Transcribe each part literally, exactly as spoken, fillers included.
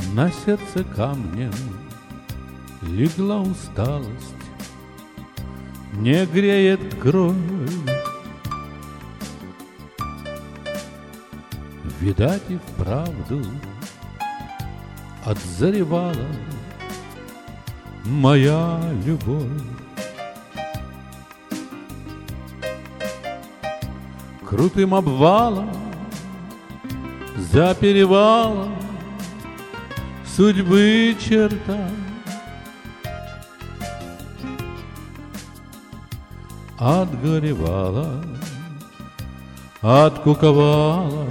На сердце камнем легла усталость, не греет кровь. Видать, и вправду отзаревала моя любовь. Крутым обвалом за перевалом судьбы черта отгоревала, откуковала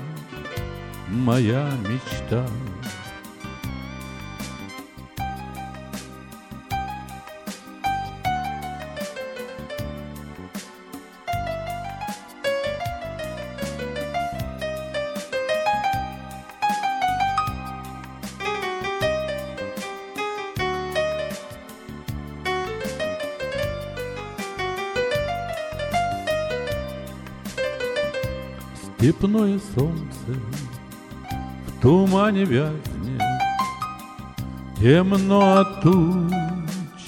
моя мечта. Степное солнце в тумане вязнет, темно от туч.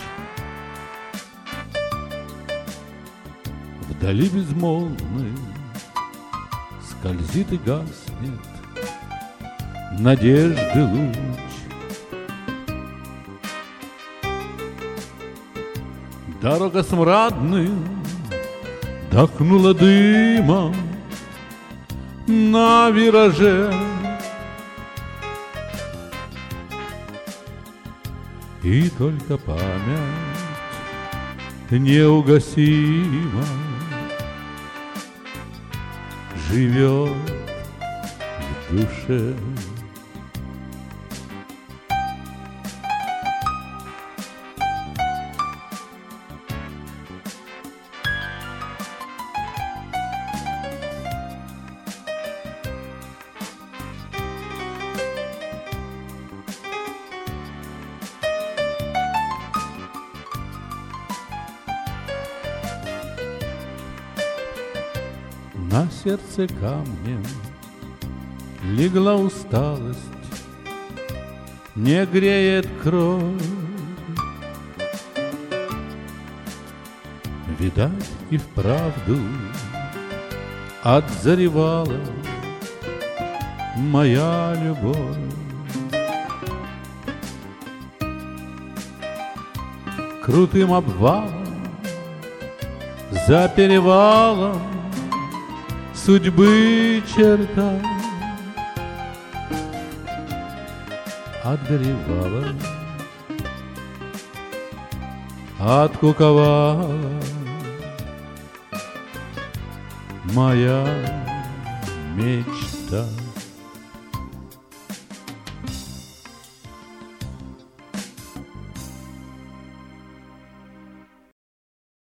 Вдали безмолвный скользит и гаснет надежды луч. Дорога смрадным дохнула дымом на вираже, и только память неугасима живет в душе. На сердце камнем легла усталость, не греет кровь. Видать, и вправду отзаревала моя любовь. Крутым обвалом за перевалом судьбы черта отгоревала, откуковала моя мечта.